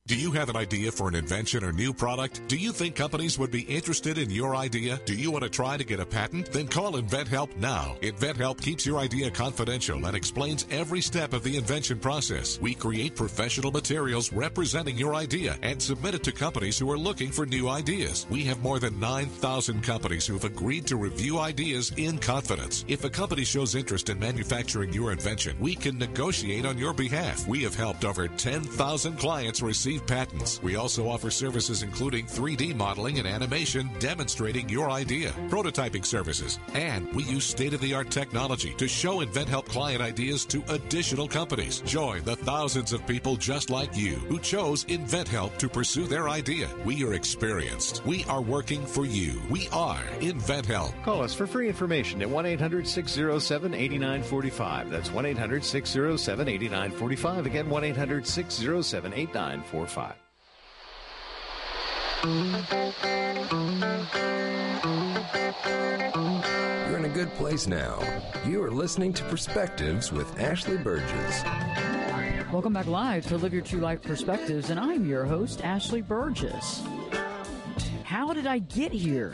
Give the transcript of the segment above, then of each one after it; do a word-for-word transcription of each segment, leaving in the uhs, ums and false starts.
Do you have an idea for an invention or new product? Do you think companies would be interested in your idea? Do you want to try to get a patent? Then call InventHelp now. InventHelp keeps your idea confidential and explains every step of the invention process. We create professional materials representing your idea and submit it to companies who are looking for new ideas. We have more than nine thousand companies who have agreed to review ideas in confidence. If a company shows interest in manufacturing your invention, we can negotiate on your behalf. We have helped over ten thousand clients receive patents. We also offer services including three D modeling and animation demonstrating your idea, prototyping services, and we use state-of-the-art technology to show InventHelp client ideas to additional companies. Join the thousands of people just like you who chose InventHelp to pursue their idea. We are experienced. We are working for you. We are InventHelp. Call us for free information at one eight hundred six oh seven eight nine four five. That's one eight hundred six oh seven eight nine four five. Again, one eight hundred six oh seven eight nine four five. You're in a good place now. You are listening to Perspectives with Ashley Burgess. Welcome back live to Live Your True Life Perspectives, and I'm your host, Ashley Burgess. How did I get here?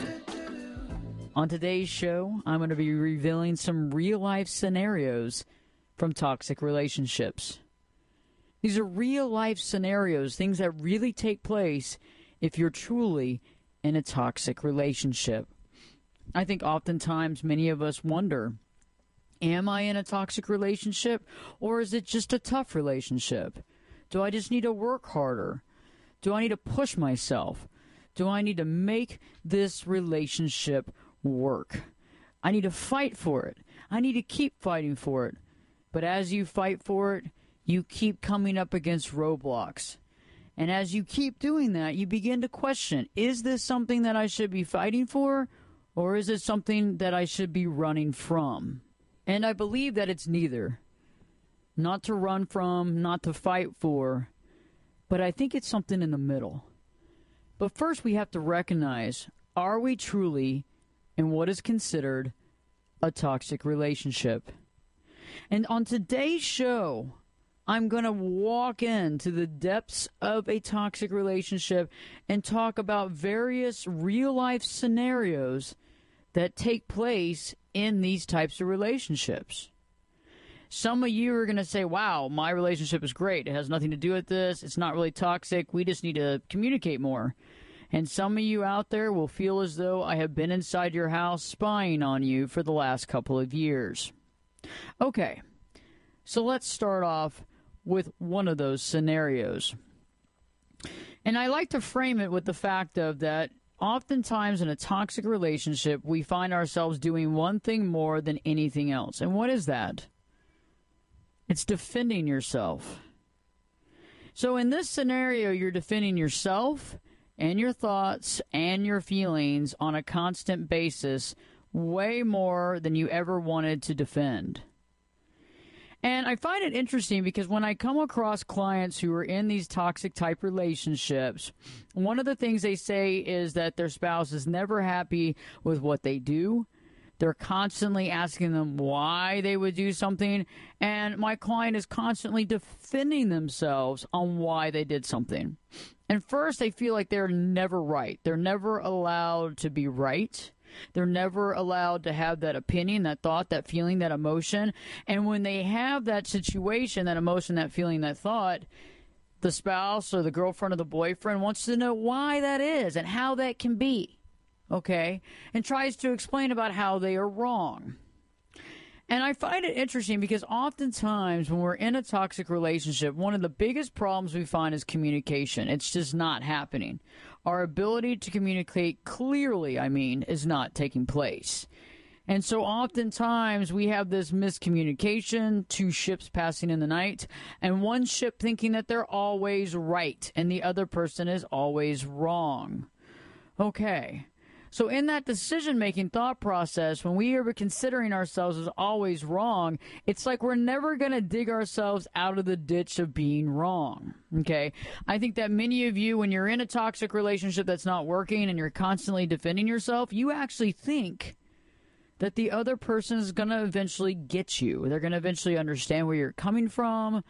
On today's show, I'm going to be revealing some real-life scenarios from toxic relationships. These are real-life scenarios, things that really take place if you're truly in a toxic relationship. I think oftentimes many of us wonder, am I in a toxic relationship, or is it just a tough relationship? Do I just need to work harder? Do I need to push myself? Do I need to make this relationship work? I need to fight for it. I need to keep fighting for it. But as you fight for it, you keep coming up against roadblocks. And as you keep doing that, you begin to question, is this something that I should be fighting for, or is it something that I should be running from? And I believe that it's neither. Not to run from, not to fight for, but I think it's something in the middle. But first we have to recognize, are we truly in what is considered a toxic relationship? And on today's show, I'm going to walk into the depths of a toxic relationship and talk about various real-life scenarios that take place in these types of relationships. Some of you are going to say, wow, my relationship is great. It has nothing to do with this. It's not really toxic. We just need to communicate more. And some of you out there will feel as though I have been inside your house spying on you for the last couple of years. Okay, so let's start off with one of those scenarios. And I like to frame it with the fact of that oftentimes in a toxic relationship, we find ourselves doing one thing more than anything else. And what is that? It's defending yourself. So in this scenario, you're defending yourself and your thoughts and your feelings on a constant basis, way more than you ever wanted to defend. And I find it interesting because when I come across clients who are in these toxic type relationships, one of the things they say is that their spouse is never happy with what they do. They're constantly asking them why they would do something. And my client is constantly defending themselves on why they did something. And first, they feel like they're never right. They're never allowed to be right. They're never allowed to have that opinion, that thought, that feeling, that emotion. And when they have that situation, that emotion, that feeling, that thought, the spouse or the girlfriend or the boyfriend wants to know why that is and how that can be, okay? And tries to explain about how they are wrong. And I find it interesting because oftentimes when we're in a toxic relationship, one of the biggest problems we find is communication. It's just not happening. Our ability to communicate clearly, I mean, is not taking place. And so oftentimes we have this miscommunication, two ships passing in the night, and one ship thinking that they're always right and the other person is always wrong. Okay. So in that decision-making thought process, when we are considering ourselves as always wrong, it's like we're never going to dig ourselves out of the ditch of being wrong, okay? I think that many of you, when you're in a toxic relationship that's not working and you're constantly defending yourself, you actually think that the other person is going to eventually get you. They're going to eventually understand where you're coming from.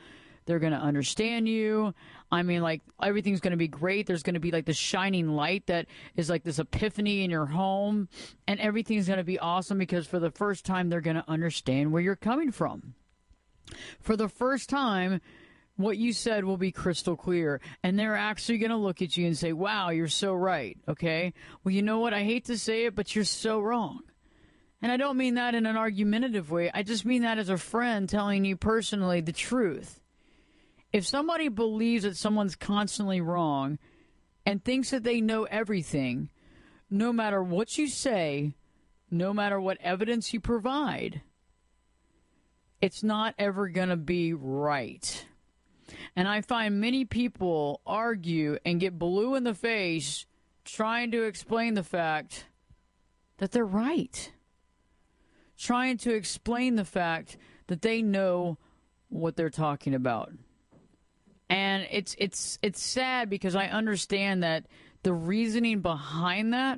They're going to understand you. I mean, like, everything's going to be great. There's going to be like the shining light that is like this epiphany in your home, and everything's going to be awesome because for the first time, they're going to understand where you're coming from. For the first time, what you said will be crystal clear, and they're actually going to look at you and say, wow, you're so right, okay? Well, you know what? I hate to say it, but you're so wrong. And I don't mean that in an argumentative way. I just mean that as a friend telling you personally the truth. If somebody believes that someone's constantly wrong and thinks that they know everything, no matter what you say, no matter what evidence you provide, it's not ever going to be right. And I find many people argue and get blue in the face trying to explain the fact that they're right. Trying to explain the fact that they know what they're talking about. And it's it's it's sad because I understand that the reasoning behind that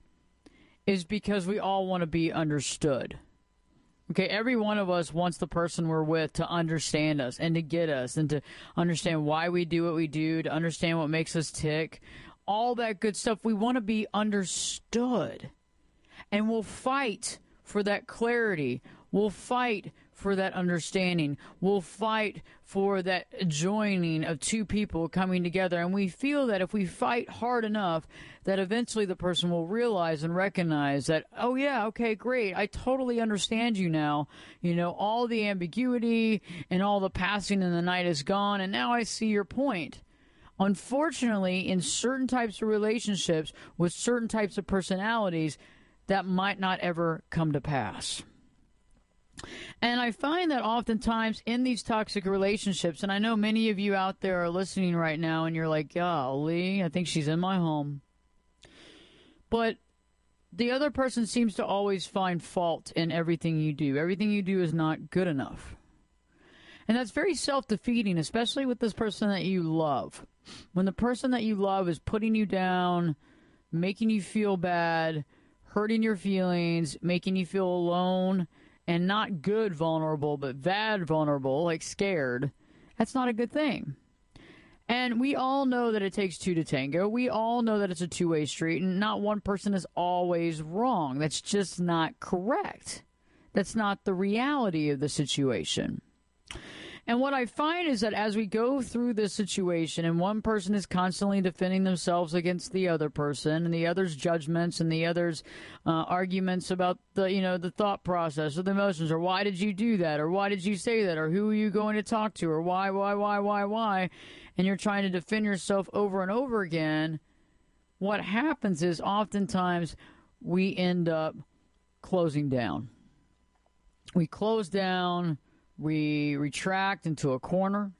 is because we all want to be understood. Okay, every one of us wants the person we're with to understand us and to get us and to understand why we do what we do, to understand what makes us tick, all that good stuff. We want to be understood. And we'll fight for that clarity. We'll fight for that understanding. We'll fight for that joining of two people coming together. And we feel that if we fight hard enough, that eventually the person will realize and recognize that, oh, yeah, okay, great. I totally understand you now. You know, all the ambiguity and all the passing in the night is gone. And now I see your point. Unfortunately, in certain types of relationships with certain types of personalities, that might not ever come to pass. And I find that oftentimes in these toxic relationships, and I know many of you out there are listening right now and you're like, golly, I think she's in my home. But the other person seems to always find fault in everything you do. Everything you do is not good enough. And that's very self-defeating, especially with this person that you love. When the person that you love is putting you down, making you feel bad, hurting your feelings, making you feel alone, and not good vulnerable, but bad vulnerable, like scared, that's not a good thing. And we all know that it takes two to tango. We all know that it's a two-way street, and not one person is always wrong. That's just not correct. That's not the reality of the situation. And what I find is that as we go through this situation and one person is constantly defending themselves against the other person and the other's judgments and the other's uh, arguments about the, you know, the thought process or the emotions or why did you do that or why did you say that or who are you going to talk to or why, why, why, why, why, and you're trying to defend yourself over and over again, what happens is oftentimes we end up closing down. We close down. We retract into a corner.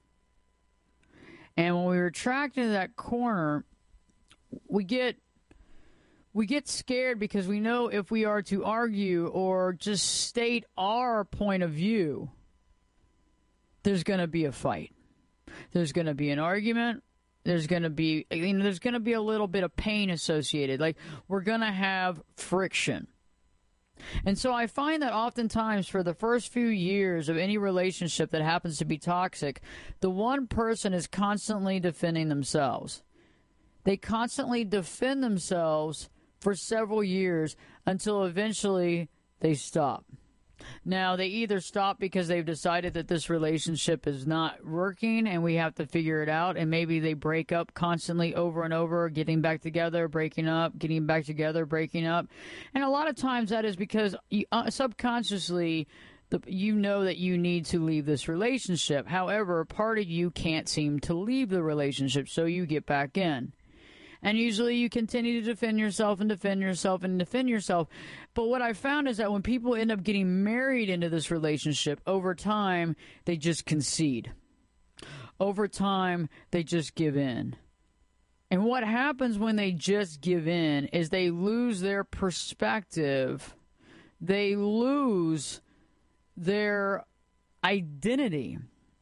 And when we retract into that corner, we get we get scared because we know if we are to argue or just state our point of view, there's going to be a fight. There's going to be an argument. There's going to be, you know, there's going to be a little bit of pain associated. Like, we're going to have friction. And so I find that oftentimes for the first few years of any relationship that happens to be toxic, the one person is constantly defending themselves. They constantly defend themselves for several years until eventually they stop. Now, they either stop because they've decided that this relationship is not working and we have to figure it out, and maybe they break up constantly over and over, getting back together, breaking up, getting back together, breaking up. And a lot of times that is because you, uh, subconsciously the, you know that you need to leave this relationship. However, part of you can't seem to leave the relationship, so you get back in. And usually you continue to defend yourself and defend yourself and defend yourself. But what I found is that when people end up getting married into this relationship, over time, they just concede. Over time, they just give in. And what happens when they just give in is they lose their perspective. They lose their identity.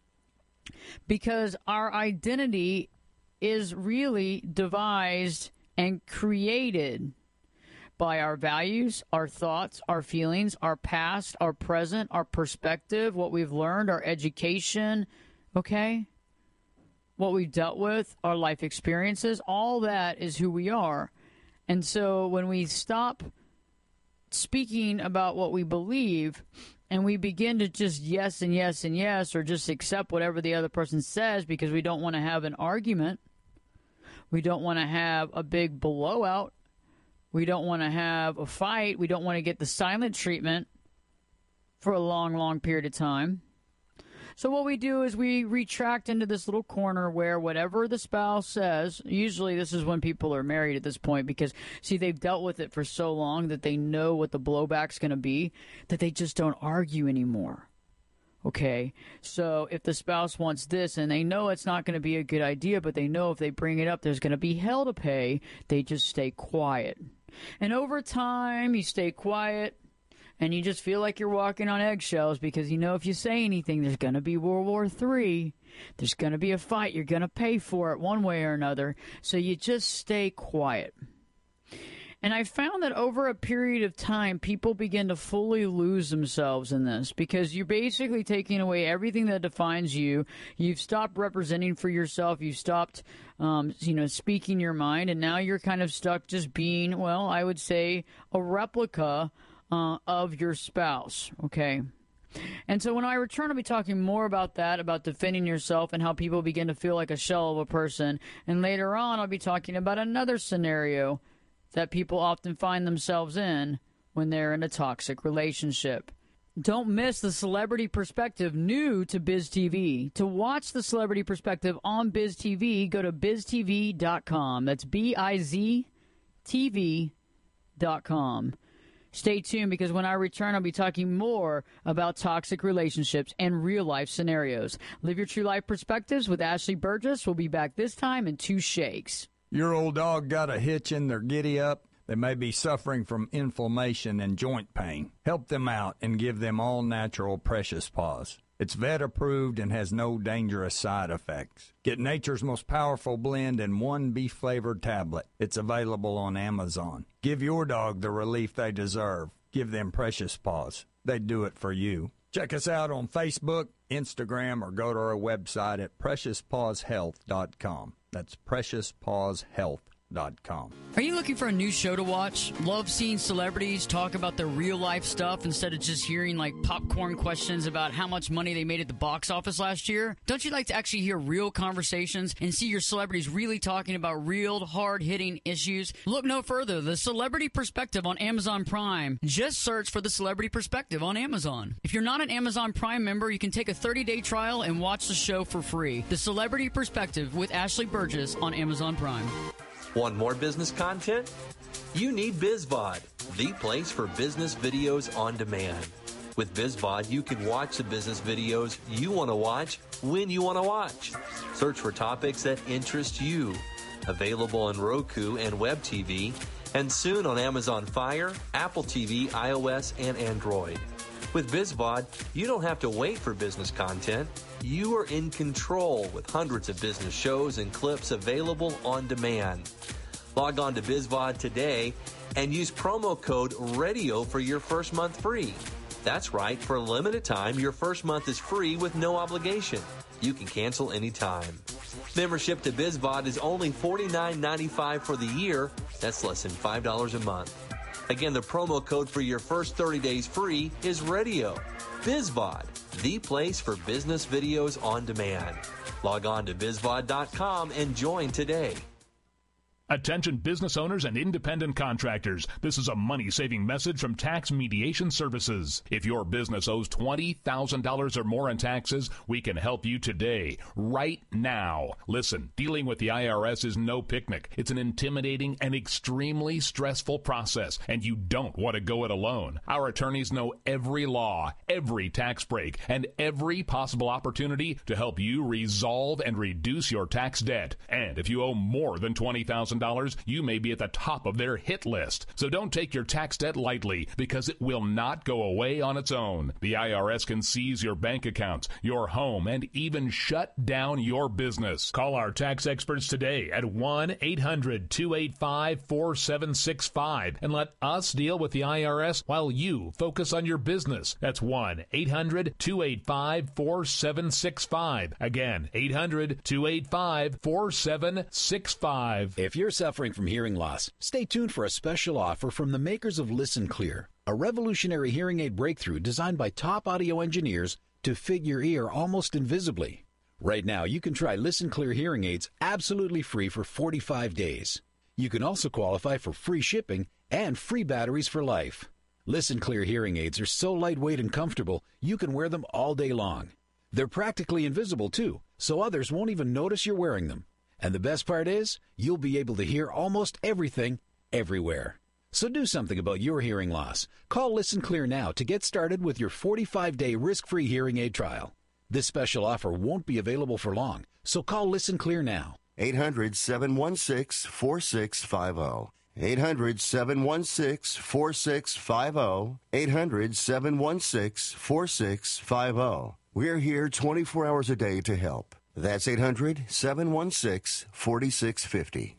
Because our identity is really devised and created by our values, our thoughts, our feelings, our past, our present, our perspective, what we've learned, our education, okay? what we've dealt with, our life experiences, all that is who we are. And so when we stop speaking about what we believe and we begin to just yes and yes and yes, or just accept whatever the other person says because we don't want to have an argument, we don't want to have a big blowout, we don't want to have a fight, we don't want to get the silent treatment for a long, long period of time. So what we do is we retract into this little corner where whatever the spouse says, usually this is when people are married at this point because, see, they've dealt with it for so long that they know what the blowback's going to be, that they just don't argue anymore. Okay, so if the spouse wants this and they know it's not going to be a good idea, but they know if they bring it up there's going to be hell to pay, they just stay quiet. And over time, you stay quiet. And you just feel like you're walking on eggshells because you know if you say anything, there's going to be World War Three. There's going to be a fight. You're going to pay for it one way or another. So you just stay quiet. And I found that over a period of time, people begin to fully lose themselves in this because you're basically taking away everything that defines you. You've stopped representing for yourself. You've stopped, um, you know, speaking your mind. And now you're kind of stuck just being, well, I would say a replica Uh, of your spouse, okay? And so when I return, I'll be talking more about that, about defending yourself and how people begin to feel like a shell of a person. And later on, I'll be talking about another scenario that people often find themselves in when they're in a toxic relationship. Don't miss the Celebrity Perspective new to Biz T V. To watch the Celebrity Perspective on Biz T V, go to biz t v dot com. That's B I Z T V dot com. Stay tuned because when I return, I'll be talking more about toxic relationships and real-life scenarios. Live Your True Life Perspectives with Ashley Burgess. We'll be back this time in two shakes. Your old dog got a hitch in their giddy-up. They may be suffering from inflammation and joint pain. Help them out and give them all-natural Precious Paws. It's vet-approved and has no dangerous side effects. Get nature's most powerful blend in one beef-flavored tablet. It's available on Amazon. Give your dog the relief they deserve. Give them Precious Paws. They do it for you. Check us out on Facebook, Instagram, or go to our website at precious paws health dot com. That's precious paws health dot com. Are you looking for a new show to watch? Love seeing celebrities talk about their real life stuff instead of just hearing like popcorn questions about how much money they made at the box office last year? Don't you like to actually hear real conversations and see your celebrities really talking about real hard-hitting issues? Look no further. The Celebrity Perspective on Amazon Prime. Just search for the Celebrity Perspective on Amazon. If you're not an Amazon Prime member, you can take a thirty-day trial and watch the show for free. The Celebrity Perspective with Ashley Burgess on Amazon Prime. Want more business content? You need BizVod, the place for business videos on demand. With BizVod, you can watch the business videos you want to watch when you want to watch. Search for topics that interest you. Available on Roku and Web T V, and soon on Amazon Fire, Apple T V, iOS, and Android. With BizVod, you don't have to wait for business content. You are in control with hundreds of business shows and clips available on demand. Log on to BizVod today and use promo code RADIO for your first month free. That's right, for a limited time, your first month is free with no obligation. You can cancel anytime. Membership to BizVod is only forty-nine ninety-five for the year. That's less than five dollars a month. Again, the promo code for your first thirty days free is RADIO. BizVod, the place for business videos on demand. Log on to biz vod dot com and join today. Attention business owners and independent contractors. This is a money-saving message from Tax Mediation Services. If your business owes twenty thousand dollars or more in taxes, we can help you today, right now. Listen, dealing with the I R S is no picnic. It's an intimidating and extremely stressful process, and you don't want to go it alone. Our attorneys know every law, every tax break, and every possible opportunity to help you resolve and reduce your tax debt. And if you owe more than twenty thousand thousand dollars, you may be at the top of their hit list. So don't take your tax debt lightly, because it will not go away on its own. The I R S can seize your bank accounts, your home, and even shut down your business. Call our tax experts today at one eight hundred two eight five four seven six five and let us deal with the I R S while you focus on your business. That's one eight hundred two eight five four seven six five. Again, eight hundred two eight five four seven six five. If you're suffering from hearing loss, stay tuned for a special offer from the makers of Listen Clear, a revolutionary hearing aid breakthrough designed by top audio engineers to fit your ear almost invisibly. Right now, you can try Listen Clear hearing aids absolutely free for forty-five days. You can also qualify for free shipping and free batteries for life. Listen Clear hearing aids are so lightweight and comfortable, you can wear them all day long. They're practically invisible, too, so others won't even notice you're wearing them. And the best part is, you'll be able to hear almost everything, everywhere. So do something about your hearing loss. Call Listen Clear now to get started with your forty-five day risk-free hearing aid trial. This special offer won't be available for long, so call Listen Clear now. eight hundred seven one six four six five zero. eight hundred seven one six four six five zero. eight hundred seven one six four six five zero. We're here twenty-four hours a day to help. That's eight hundred seven one six four six five zero.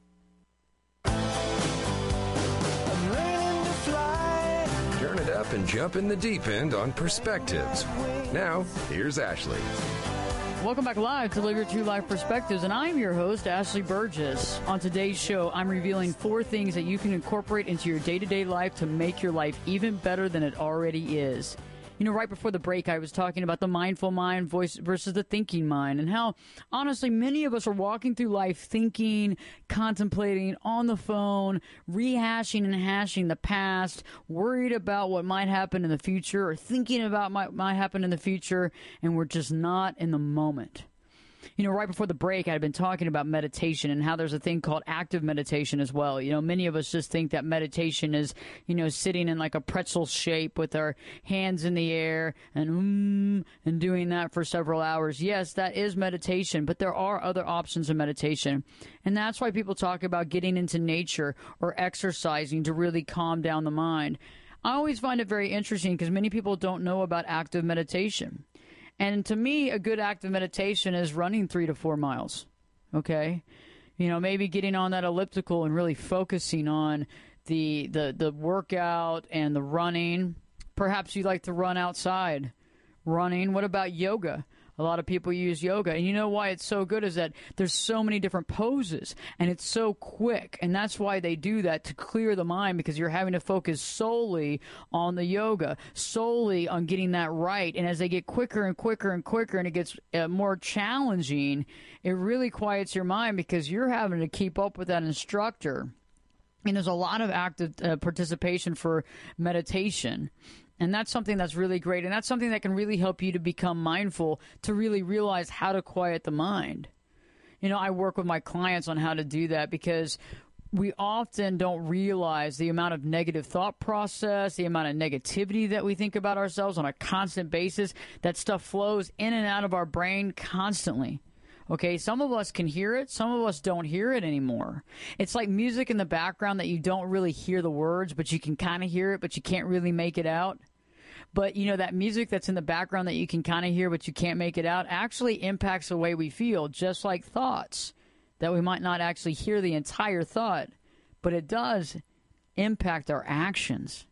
Turn it up and jump in the deep end on Perspectives. Now, here's Ashley. Welcome back live to Live Your True Life Perspectives, and I'm your host, Ashley Burgess. On today's show, I'm revealing four things that you can incorporate into your day-to-day life to make your life even better than it already is. You know, right before the break, I was talking about the mindful mind voice versus the thinking mind, and how, honestly, many of us are walking through life thinking, contemplating, on the phone, rehashing and hashing the past, worried about what might happen in the future, or thinking about what might happen in the future, and we're just not in the moment. You know, right before the break, I had been talking about meditation and how there's a thing called active meditation as well. You know, many of us just think that meditation is, you know, sitting in like a pretzel shape with our hands in the air and mm, and doing that for several hours. Yes, that is meditation, but there are other options of meditation. And that's why people talk about getting into nature or exercising to really calm down the mind. I always find it very interesting because many people don't know about active meditation. And to me, a good act of meditation is running three to four miles, okay? You know, maybe getting on that elliptical and really focusing on the the the workout and the running. Perhaps you like to run outside. Running. What about yoga? A lot of people use yoga. And you know why it's so good is that there's so many different poses, and it's so quick. And that's why they do that, to clear the mind, because you're having to focus solely on the yoga, solely on getting that right. And as they get quicker and quicker and quicker and it gets uh, more challenging, it really quiets your mind because you're having to keep up with that instructor. And there's a lot of active uh, participation for meditation. And that's something that's really great. And that's something that can really help you to become mindful, to really realize how to quiet the mind. You know, I work with my clients on how to do that because we often don't realize the amount of negative thought process, the amount of negativity that we think about ourselves on a constant basis. That stuff flows in and out of our brain constantly. Okay, some of us can hear it. Some of us don't hear it anymore. It's like music in the background that you don't really hear the words, but you can kind of hear it, but you can't really make it out. But, you know, that music that's in the background that you can kind of hear, but you can't make it out, actually impacts the way we feel, just like thoughts, that we might not actually hear the entire thought, but it does impact our actions.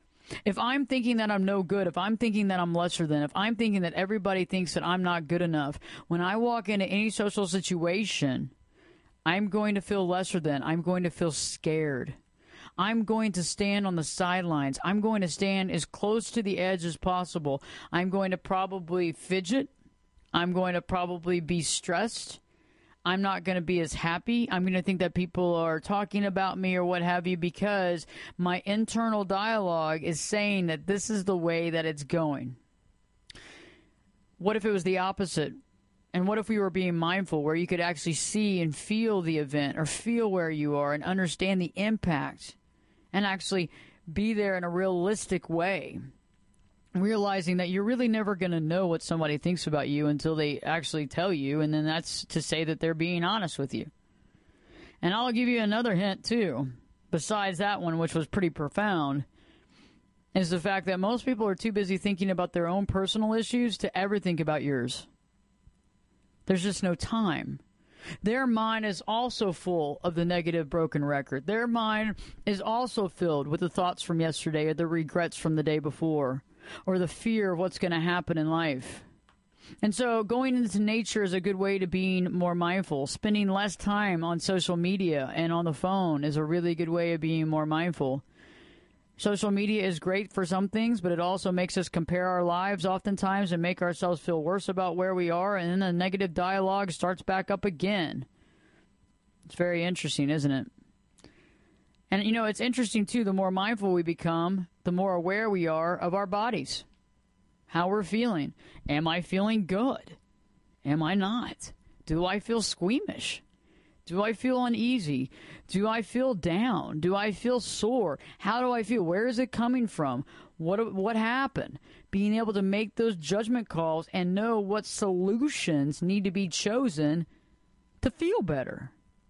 If I'm thinking that I'm no good, if I'm thinking that I'm lesser than, if I'm thinking that everybody thinks that I'm not good enough, when I walk into any social situation, I'm going to feel lesser than. I'm going to feel scared. I'm going to stand on the sidelines. I'm going to stand as close to the edge as possible. I'm going to probably fidget. I'm going to probably be stressed. I'm not going to be as happy. I'm going to think that people are talking about me or what have you, because my internal dialogue is saying that this is the way that it's going. What if it was the opposite? And what if we were being mindful, where you could actually see and feel the event or feel where you are and understand the impact and actually be there in a realistic way, realizing that you're really never going to know what somebody thinks about you until they actually tell you, and then that's to say that they're being honest with you. And I'll give you another hint, too, besides that one, which was pretty profound, is the fact that most people are too busy thinking about their own personal issues to ever think about yours. There's just no time. Their mind is also full of the negative broken record. Their mind is also filled with the thoughts from yesterday or the regrets from the day before or the fear of what's going to happen in life. And so going into nature is a good way to being more mindful. Spending less time on social media and on the phone is a really good way of being more mindful. Social media is great for some things, but it also makes us compare our lives oftentimes and make ourselves feel worse about where we are, and then the negative dialogue starts back up again. It's very interesting, isn't it? And, you know, it's interesting, too, the more mindful we become, the more aware we are of our bodies, how we're feeling. Am I feeling good? Am I not? Do I feel squeamish? Do I feel uneasy? Do I feel down? Do I feel sore? How do I feel? Where is it coming from? What what happened? Being able to make those judgment calls and know what solutions need to be chosen to feel better.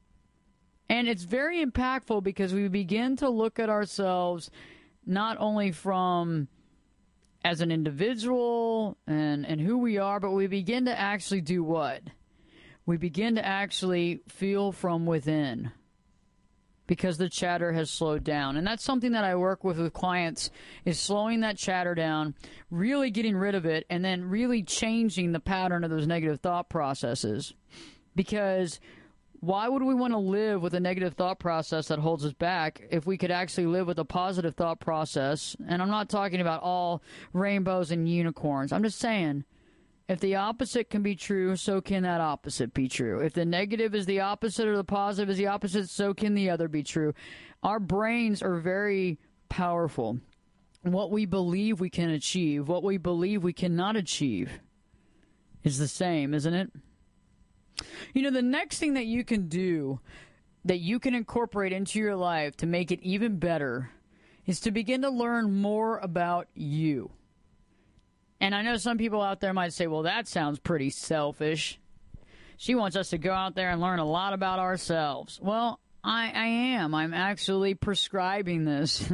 And it's very impactful because we begin to look at ourselves not only from as an individual and, and who we are, but we begin to actually do what? We begin to actually feel from within because the chatter has slowed down. And that's something that I work with with clients, is slowing that chatter down, really getting rid of it, and then really changing the pattern of those negative thought processes. Because why would we want to live with a negative thought process that holds us back if we could actually live with a positive thought process? And I'm not talking about all rainbows and unicorns. I'm just saying, if the opposite can be true, so can that opposite be true. If the negative is the opposite or the positive is the opposite, so can the other be true. Our brains are very powerful. What we believe we can achieve, what we believe we cannot achieve is the same, isn't it? You know, the next thing that you can do, that you can incorporate into your life to make it even better, is to begin to learn more about you. And I know some people out there might say, well, that sounds pretty selfish. She wants us to go out there and learn a lot about ourselves. Well, I, I am. I'm actually prescribing this.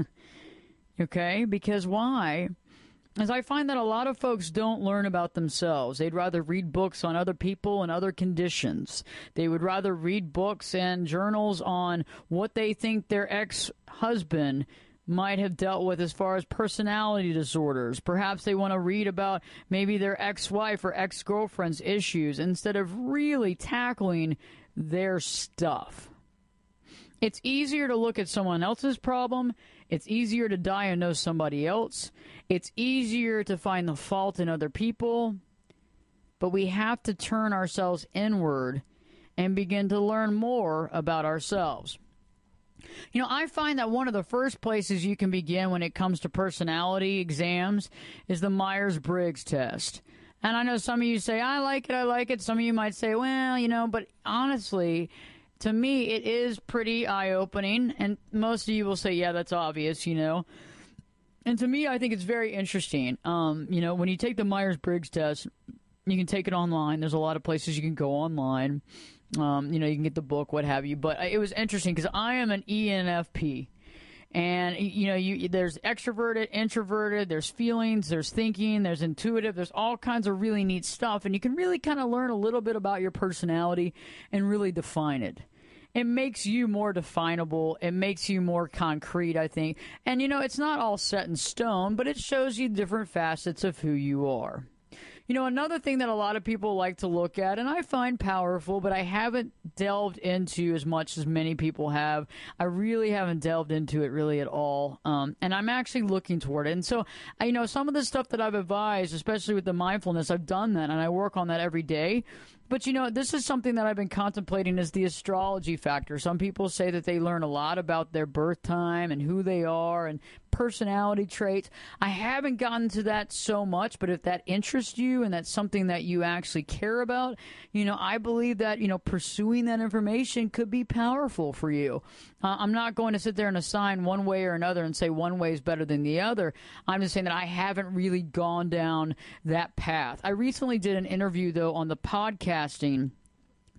Okay? Because why? As I find that a lot of folks don't learn about themselves. They'd rather read books on other people and other conditions. They would rather read books and journals on what they think their ex-husband might have dealt with as far as personality disorders. Perhaps they want to read about maybe their ex-wife or ex-girlfriend's issues instead of really tackling their stuff. It's easier to look at someone else's problem. It's easier to diagnose somebody else. It's easier to find the fault in other people. But we have to turn ourselves inward and begin to learn more about ourselves. You know, I find that one of the first places you can begin when it comes to personality exams is the Myers-Briggs test. And I know some of you say, I like it, I like it. Some of you might say, well, you know, but honestly, to me, it is pretty eye-opening. And most of you will say, yeah, that's obvious, you know. And to me, I think it's very interesting. Um, you know, when you take the Myers-Briggs test, you can take it online. There's a lot of places you can go online. Um, you know, you can get the book, what have you. But it was interesting because I am an E N F P. And, you know, you there's extroverted, introverted, there's feelings, there's thinking, there's intuitive, there's all kinds of really neat stuff. And you can really kind of learn a little bit about your personality and really define it. It makes you more definable. It makes you more concrete, I think. And, you know, it's not all set in stone, but it shows you different facets of who you are. You know, another thing that a lot of people like to look at, and I find powerful, but I haven't delved into as much as many people have. I really haven't delved into it really at all. Um, and I'm actually looking toward it. And so, I, you know, some of the stuff that I've advised, especially with the mindfulness, I've done that, and I work on that every day. But, you know, this is something that I've been contemplating is the astrology factor. Some people say that they learn a lot about their birth time and who they are and personality traits. I haven't gotten to that so much, but if that interests you and that's something that you actually care about, you know, I believe that, you know, pursuing that information could be powerful for you. Uh, I'm not going to sit there and assign one way or another and say one way is better than the other. I'm just saying that I haven't really gone down that path. I recently did an interview, though, on the podcasting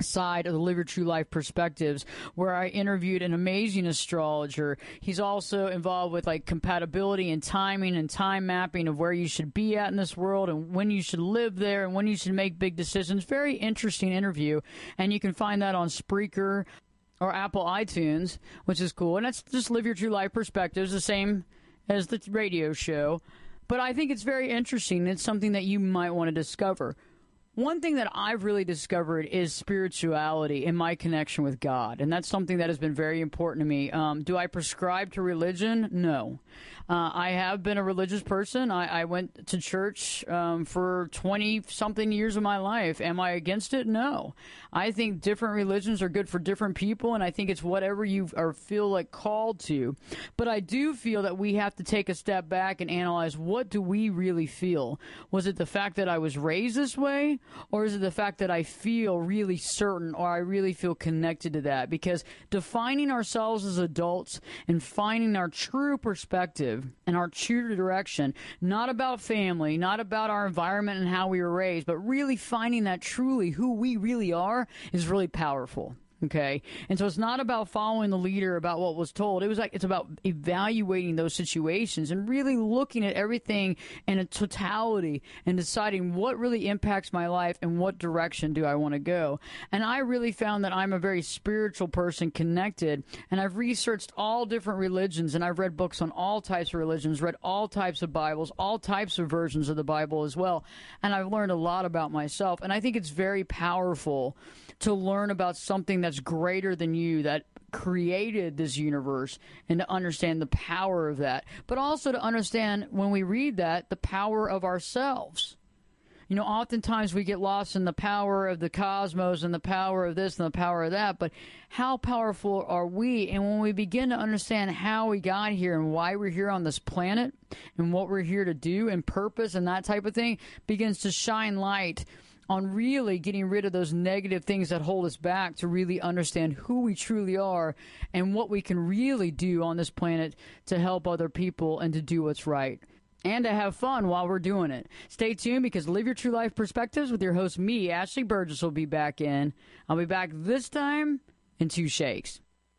side of the Live Your True Life Perspectives, where I interviewed an amazing astrologer. He's also involved with like compatibility and timing and time mapping of where you should be at in this world and when you should live there and when you should make big decisions. Very interesting interview, and you can find that on Spreaker or Apple iTunes, which is cool. And that's just Live Your True Life Perspectives, the same as the radio show. But I think it's very interesting. It's something that you might want to discover. One thing that I've really discovered is spirituality and my connection with God, and that's something that has been very important to me. Um, do I prescribe to religion? No. Uh, I have been a religious person. I, I went to church um, for twenty-something years of my life. Am I against it? No. I think different religions are good for different people, and I think it's whatever you or feel like called to. But I do feel that we have to take a step back and analyze, what do we really feel? Was it the fact that I was raised this way? Or is it the fact that I feel really certain, or I really feel connected to that? Because defining ourselves as adults and finding our true perspective and our true direction, not about family, not about our environment and how we were raised, but really finding that truly who we really are, is really powerful. Okay, and so it's not about following the leader about what was told. It was like it's about evaluating those situations and really looking at everything in a totality and deciding what really impacts my life and what direction do I want to go. And I really found that I'm a very spiritual person, connected, and I've researched all different religions, and I've read books on all types of religions, read all types of Bibles, all types of versions of the Bible as well, and I've learned a lot about myself. And I think it's very powerful to learn about something that's greater than you, that created this universe, and to understand the power of that. But also to understand, when we read that, the power of ourselves. You know, oftentimes we get lost in the power of the cosmos and the power of this and the power of that, but how powerful are we? And when we begin to understand how we got here and why we're here on this planet and what we're here to do and purpose and that type of thing, begins to shine light on really getting rid of those negative things that hold us back, to really understand who we truly are and what we can really do on this planet to help other people and to do what's right. And to have fun while we're doing it. Stay tuned, because Live Your True Life Perspectives with your host, me, Ashley Burgess, will be back in. I'll be back this time in two shakes.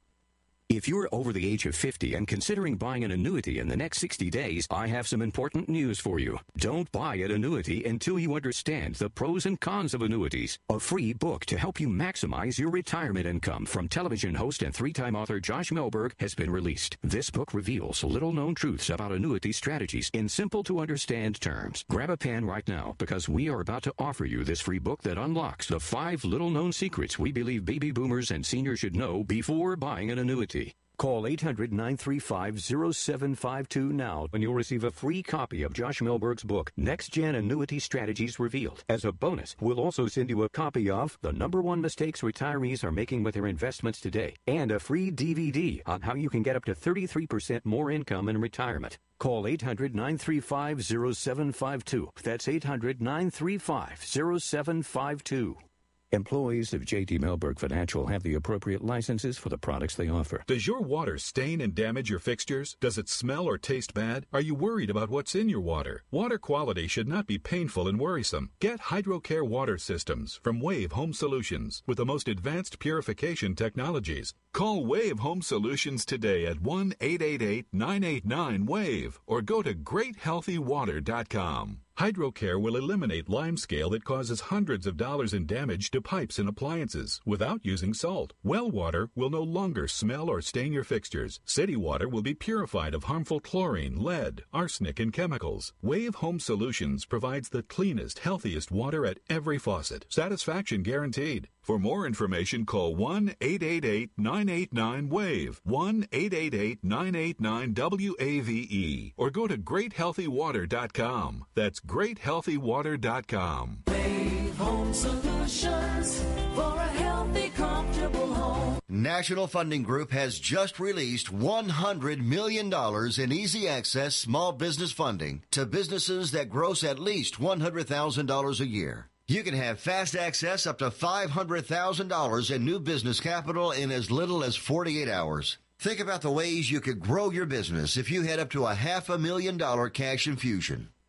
If you're over the age of fifty and considering buying an annuity in the next sixty days, I have some important news for you. Don't buy an annuity until you understand the pros and cons of annuities. A free book to help you maximize your retirement income from television host and three-time author Josh Melberg has been released. This book reveals little-known truths about annuity strategies in simple-to-understand terms. Grab a pen right now, because we are about to offer you this free book that unlocks the five little-known secrets we believe baby boomers and seniors should know before buying an annuity. Call eight hundred, nine three five, zero seven five two now, and you'll receive a free copy of Josh Melberg's book, Next Gen Annuity Strategies Revealed. As a bonus, we'll also send you a copy of The Number One Mistakes Retirees Are Making with Their Investments Today, and a free D V D on how you can get up to thirty-three percent more income in retirement. Call eight hundred, nine three five, zero seven five two. That's eight hundred, nine three five, zero seven five two. Employees of J T Melberg Financial have the appropriate licenses for the products they offer. Does your water stain and damage your fixtures? Does it smell or taste bad? Are you worried about what's in your water? Water quality should not be painful and worrisome. Get HydroCare water systems from Wave Home Solutions with the most advanced purification technologies. Call Wave Home Solutions today at one eight eight eight, nine eight nine, WAVE or go to great healthy water dot com. HydroCare will eliminate limescale that causes hundreds of dollars in damage to pipes and appliances without using salt. Well water will no longer smell or stain your fixtures. City water will be purified of harmful chlorine, lead, arsenic, and chemicals. Wave Home Solutions provides the cleanest, healthiest water at every faucet. Satisfaction guaranteed. For more information, call one eight eight eight, nine eight nine, WAVE, one eight eight eight, nine eight nine, W A V E, or go to great healthy water dot com. That's great healthy water dot com. Wave Home Solutions for a healthy, comfortable home. National Funding Group has just released one hundred million dollars in easy access small business funding to businesses that gross at least one hundred thousand dollars a year. You can have fast access up to five hundred thousand dollars in new business capital in as little as forty-eight hours. Think about the ways you could grow your business if you had up to a half a million dollar cash infusion.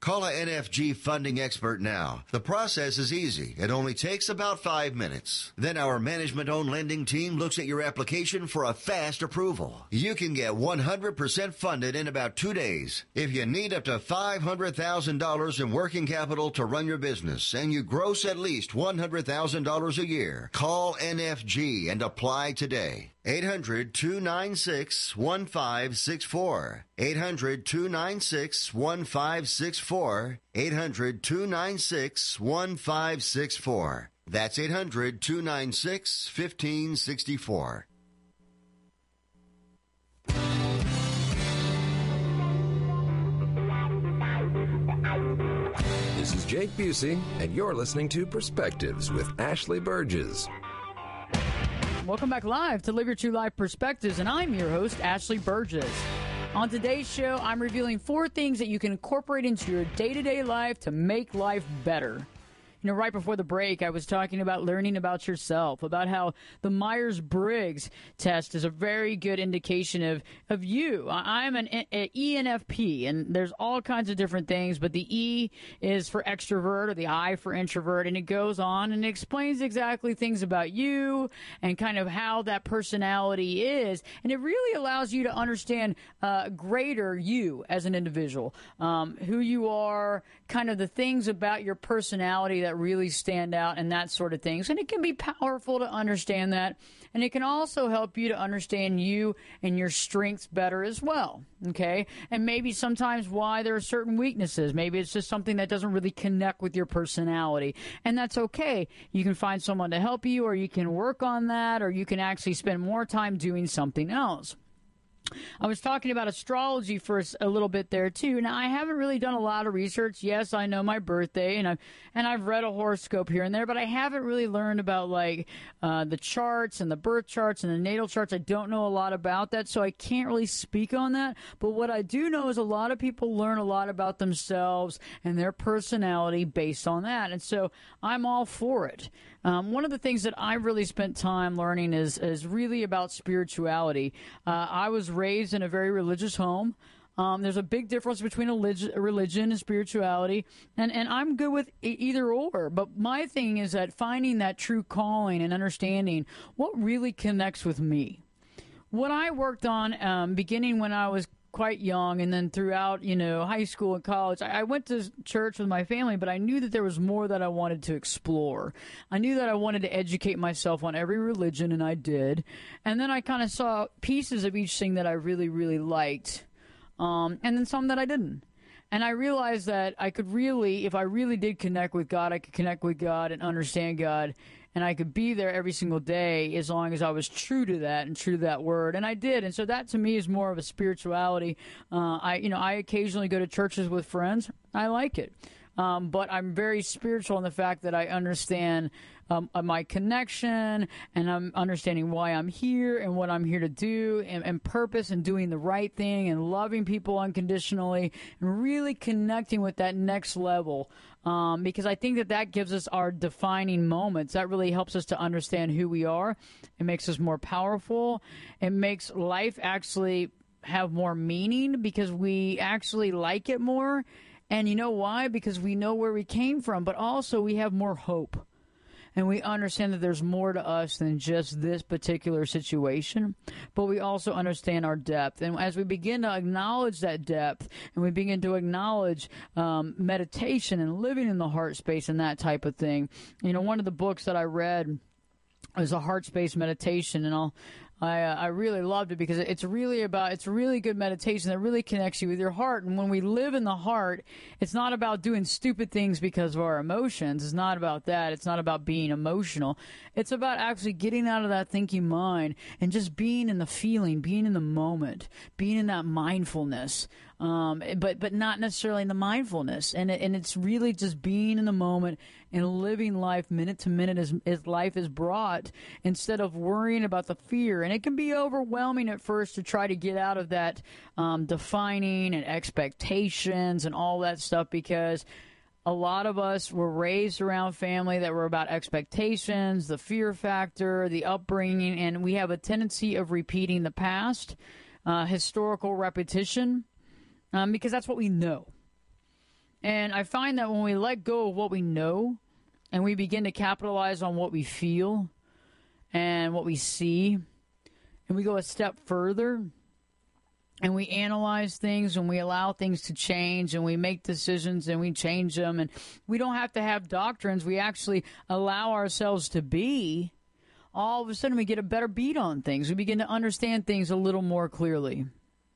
Call a N F G funding expert now. The process is easy. It only takes about five minutes. Then our management-owned lending team looks at your application for a fast approval. You can get one hundred percent funded in about two days. If you need up to five hundred thousand dollars in working capital to run your business and you gross at least one hundred thousand dollars a year, call N F G and apply today. eight hundred, two nine six, one five six four. eight hundred, two nine six, one five six four. eight hundred, two nine six, one five six four. That's eight hundred, two nine six, one five six four. This is Jake Busey, and you're listening to Perspectives with Ashley Burgess. Welcome back live to Live Your True Life Perspectives, and I'm your host, Ashley Burgess. On today's show, I'm revealing four things that you can incorporate into your day-to-day life to make life better. You know, right before the break, I was talking about learning about yourself, about how the Myers-Briggs test is a very good indication of, of you. I'm an, an E N F P, and there's all kinds of different things, but the E is for extrovert or the I for introvert, and it goes on and it explains exactly things about you and kind of how that personality is, and it really allows you to understand uh, greater you as an individual, um, who you are, kind of the things about your personality that really stand out and that sort of things. And it can be powerful to understand that. And it can also help you to understand you and your strengths better as well. Okay? And maybe sometimes why there are certain weaknesses. Maybe it's just something that doesn't really connect with your personality. And that's okay. You can find someone to help you, or you can work on that, or you can actually spend more time doing something else. I was talking about astrology for a little bit there too. Now, I haven't really done a lot of research. Yes, I know my birthday, and I've and I've read a horoscope here and there, but I haven't really learned about like uh, the charts and the birth charts and the natal charts. I don't know a lot about that, so I can't really speak on that. But what I do know is a lot of people learn a lot about themselves and their personality based on that, and so I'm all for it. Um, one of the things that I really spent time learning is is really about spirituality. Uh, I was raised in a very religious home. Um, there's a big difference between a lig- religion and spirituality, and, and I'm good with e- either or. But my thing is that finding that true calling and understanding what really connects with me. What I worked on um, beginning when I was quite young, and then throughout, you know, high school and college, I, I went to church with my family, but I knew that there was more that I wanted to explore. I knew that I wanted to educate myself on every religion, and I did. And then I kind of saw pieces of each thing that I really, really liked, um, and then some that I didn't. And I realized that I could really, if I really did connect with God, I could connect with God and understand God, and I could be there every single day as long as I was true to that and true to that word. And I did. And so that to me is more of a spirituality. Uh, I, you know, I occasionally go to churches with friends. I like it. Um, but I'm very spiritual in the fact that I understand um, my connection, and I'm understanding why I'm here and what I'm here to do, and, and purpose, and doing the right thing, and loving people unconditionally, and really connecting with that next level. Um, because I think that that gives us our defining moments. That really helps us to understand who we are. It makes us more powerful. It makes life actually have more meaning because we actually like it more. And you know why? Because we know where we came from, but also we have more hope. And we understand that there's more to us than just this particular situation, but we also understand our depth. And as we begin to acknowledge that depth, and we begin to acknowledge um, meditation and living in the heart space and that type of thing, you know, one of the books that I read was a heart space meditation, and I'll I, uh, I really loved it because it's really about, it's really good meditation that really connects you with your heart. And when we live in the heart, it's not about doing stupid things because of our emotions. It's not about that. It's not about being emotional. It's about actually getting out of that thinking mind and just being in the feeling, being in the moment, being in that mindfulness. Um, but but not necessarily in the mindfulness, and it, and it's really just being in the moment and living life minute to minute as, as life is brought, instead of worrying about the fear. And it can be overwhelming at first to try to get out of that um, defining and expectations and all that stuff, because a lot of us were raised around family that were about expectations, the fear factor, the upbringing, and we have a tendency of repeating the past, uh, historical repetition. Um, because that's what we know. And I find that when we let go of what we know and we begin to capitalize on what we feel and what we see, and we go a step further, and we analyze things, and we allow things to change, and we make decisions, and we change them, and we don't have to have doctrines. We actually allow ourselves to be. All of a sudden, we get a better beat on things. We begin to understand things a little more clearly.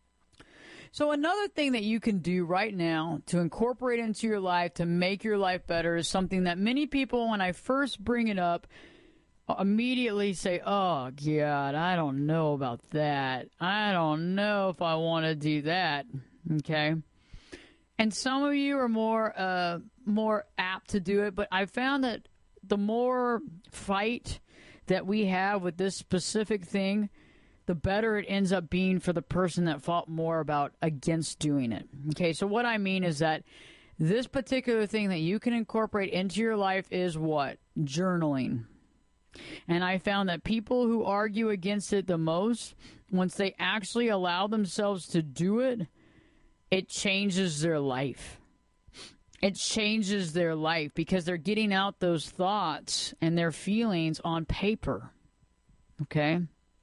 So another thing that you can do right now to incorporate into your life to make your life better is something that many people, when I first bring it up, immediately say, oh, God, I don't know about that. I don't know if I want to do that. Okay? And some of you are more uh, more apt to do it, but I found that the more fight that we have with this specific thing, the better it ends up being for the person that fought more about against doing it. Okay, so what I mean is that this particular thing that you can incorporate into your life is what? Journaling. And I found that people who argue against it the most, once they actually allow themselves to do it, it changes their life. It changes their life because they're getting out those thoughts and their feelings on paper. Okay?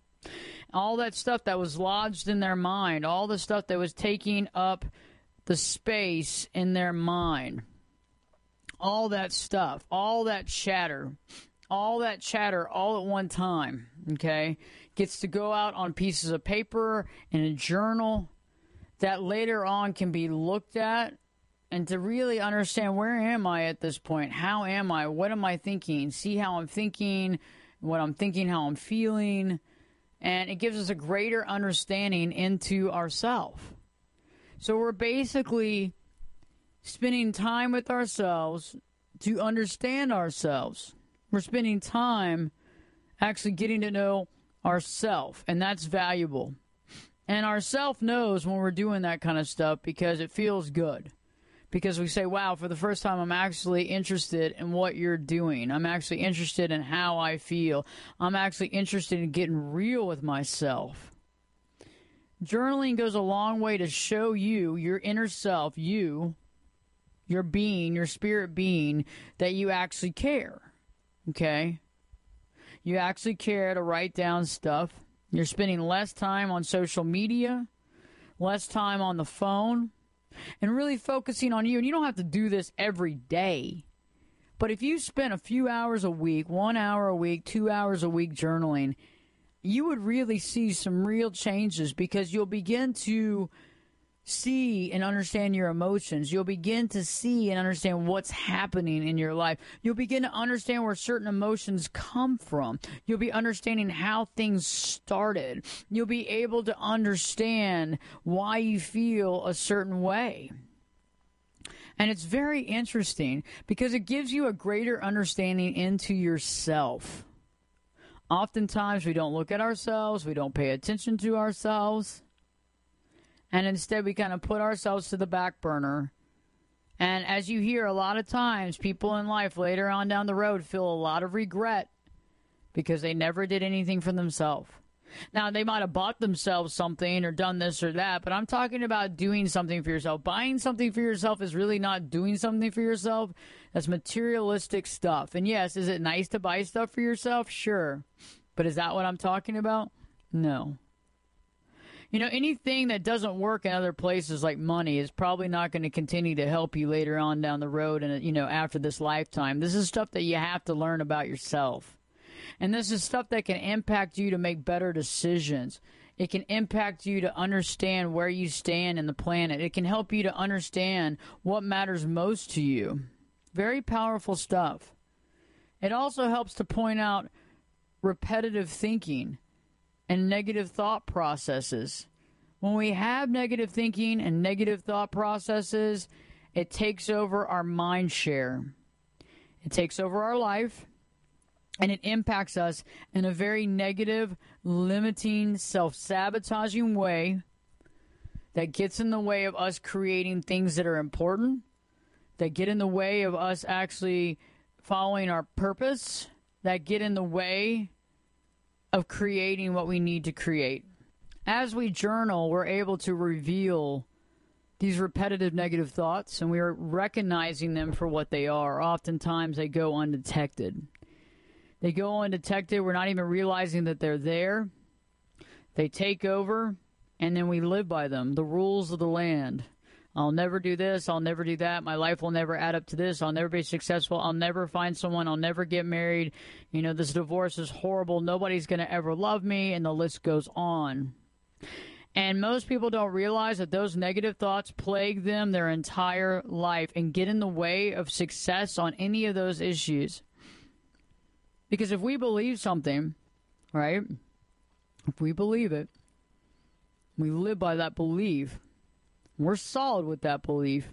All that stuff that was lodged in their mind, all the stuff that was taking up the space in their mind, all that stuff, all that chatter, all that chatter all at one time, okay, gets to go out on pieces of paper in a journal that later on can be looked at and to really understand, where am I at this point? How am I? What am I thinking? See how I'm thinking, what I'm thinking, how I'm feeling. And it gives us a greater understanding into ourselves. So we're basically spending time with ourselves to understand ourselves. We're spending time actually getting to know ourself, and that's valuable. And ourself knows when we're doing that kind of stuff because it feels good. Because we say, wow, for the first time, I'm actually interested in what you're doing. I'm actually interested in how I feel. I'm actually interested in getting real with myself. Journaling goes a long way to show you, your inner self, you, your being, your spirit being, that you actually care. Okay? You actually care to write down stuff. You're spending less time on social media, less time on the phone, and really focusing on you. And you don't have to do this every day. But if you spend a few hours a week, one hour a week, two hours a week journaling, you would really see some real changes because you'll begin to see and understand your emotions. You'll begin to see and understand what's happening in your life. You'll begin to understand where certain emotions come from. You'll be understanding how things started. You'll be able to understand why you feel a certain way. And it's very interesting because it gives you a greater understanding into yourself. Oftentimes we don't look at ourselves. We don't pay attention to ourselves. And instead, we kind of put ourselves to the back burner. And as you hear, a lot of times, people in life later on down the road feel a lot of regret because they never did anything for themselves. Now, they might have bought themselves something or done this or that, but I'm talking about doing something for yourself. Buying something for yourself is really not doing something for yourself. That's materialistic stuff. And yes, is it nice to buy stuff for yourself? Sure. But is that what I'm talking about? No. You know, anything that doesn't work in other places like money is probably not going to continue to help you later on down the road and, you know, after this lifetime. This is stuff that you have to learn about yourself. And this is stuff that can impact you to make better decisions. It can impact you to understand where you stand in the planet. It can help you to understand what matters most to you. Very powerful stuff. It also helps to point out repetitive thinking and negative thought processes. When we have negative thinking and negative thought processes, it takes over our mind share. It takes over our life, and it impacts us in a very negative, limiting, self-sabotaging way that gets in the way of us creating things that are important, that get in the way of us actually following our purpose, that get in the way of creating what we need to create. As we journal, we're able to reveal these repetitive negative thoughts, and we are recognizing them for what they are. Oftentimes they go undetected. They go undetected. We're not even realizing that they're there. They take over, and then we live by them. The rules of the land. I'll never do this. I'll never do that. My life will never add up to this. I'll never be successful. I'll never find someone. I'll never get married. You know, this divorce is horrible. Nobody's going to ever love me, and the list goes on. And most people don't realize that those negative thoughts plague them their entire life and get in the way of success on any of those issues. Because if we believe something, right, if we believe it, we live by that belief, we're solid with that belief,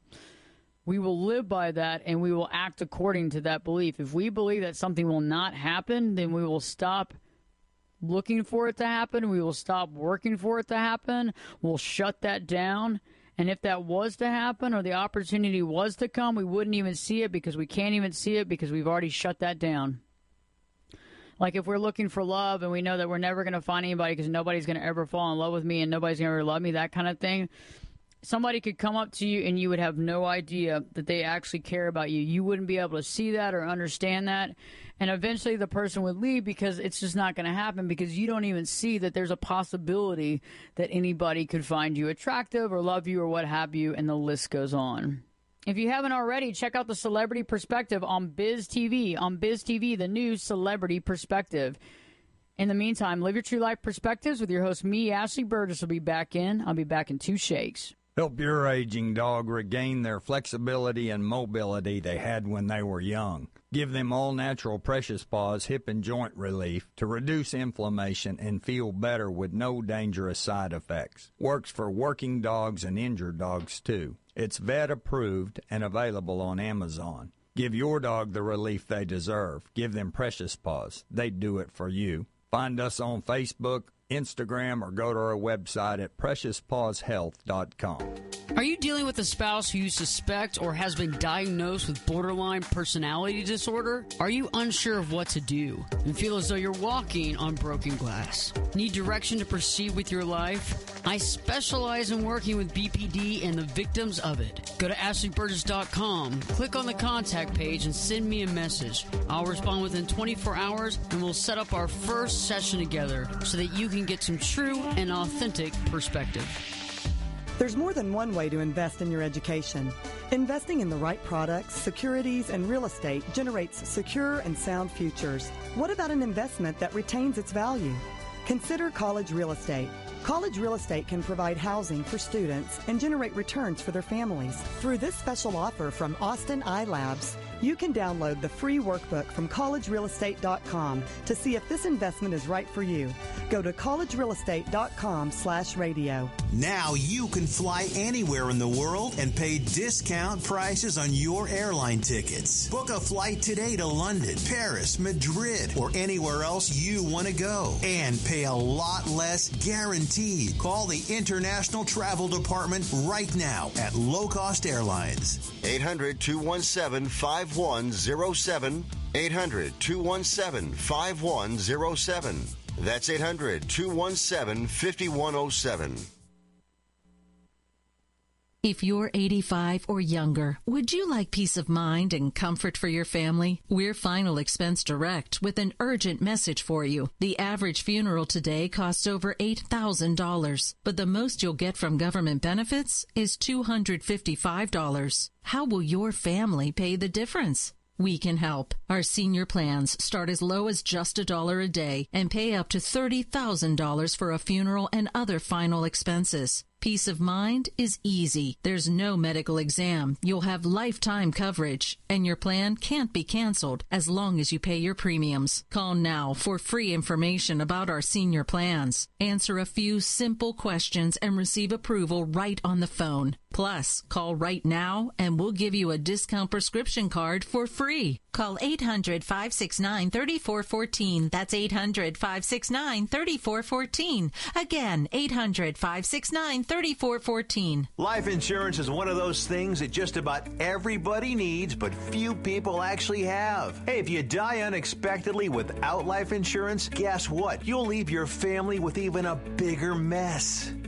we will live by that and we will act according to that belief. If we believe that something will not happen, then we will stop looking for it to happen. We will stop working for it to happen. We'll shut that down. And if that was to happen or the opportunity was to come, we wouldn't even see it because we can't even see it because we've already shut that down. Like if we're looking for love and we know that we're never going to find anybody because nobody's going to ever fall in love with me and nobody's going to ever love me, that kind of thing. Somebody could come up to you and you would have no idea that they actually care about you. You wouldn't be able to see that or understand that. And eventually the person would leave because it's just not going to happen because you don't even see that there's a possibility that anybody could find you attractive or love you or what have you, and the list goes on. If you haven't already, check out the Celebrity Perspective on Biz T V. On Biz T V, the new Celebrity Perspective. In the meantime, live your true life perspectives with your host, me, Ashley Burgess, will be back in. I'll be back in two shakes. Help your aging dog regain their flexibility and mobility they had when they were young. Give them all-natural Precious Paws hip and joint relief to reduce inflammation and feel better with no dangerous side effects. Works for working dogs and injured dogs, too. It's vet-approved and available on Amazon. Give your dog the relief they deserve. Give them Precious Paws. They do it for you. Find us on Facebook, Instagram, or go to our website at precious paws health dot com. Are you dealing with a spouse who you suspect or has been diagnosed with borderline personality disorder? Are you unsure of what to do and feel as though you're walking on broken glass? Need direction to proceed with your life? I specialize in working with B P D and the victims of it. Go to ashley burgess dot com, click on the contact page, and send me a message. I'll respond within twenty-four hours, and we'll set up our first session together so that you can get some true and authentic perspective. There's more than one way to invest in your education. Investing in the right products, securities, and real estate generates secure and sound futures. What about an investment that retains its value? Consider College Real Estate. College Real Estate can provide housing for students and generate returns for their families. Through this special offer from Austin iLabs, you can download the free workbook from college real estate dot com to see if this investment is right for you. Go to college real estate dot com slash radio. Now you can fly anywhere in the world and pay discount prices on your airline tickets. Book a flight today to London, Paris, Madrid, or anywhere else you want to go and pay a lot less guaranteed. Call the International Travel Department right now at Low Cost Airlines. eight hundred, two one seven, five one zero seven. eight hundred, two one seven, five one zero seven. That's eight hundred, two one seven, five one zero seven. If you're eighty-five or younger, would you like peace of mind and comfort for your family? We're Final Expense Direct with an urgent message for you. The average funeral today costs over eight thousand dollars, but the most you'll get from government benefits is two hundred fifty-five dollars. How will your family pay the difference? We can help. Our senior plans start as low as just a dollar a day and pay up to thirty thousand dollars for a funeral and other final expenses. Peace of mind is easy. There's no medical exam. You'll have lifetime coverage, and your plan can't be canceled as long as you pay your premiums. Call now for free information about our senior plans. Answer a few simple questions and receive approval right on the phone. Plus, call right now and we'll give you a discount prescription card for free. Call eight hundred, five six nine, three four one four. That's eight hundred, five six nine, three four one four. Again, eight hundred, five six nine, three four one four. Life insurance is one of those things that just about everybody needs, but few people actually have. Hey, if you die unexpectedly without life insurance, guess what? You'll leave your family with even a bigger mess.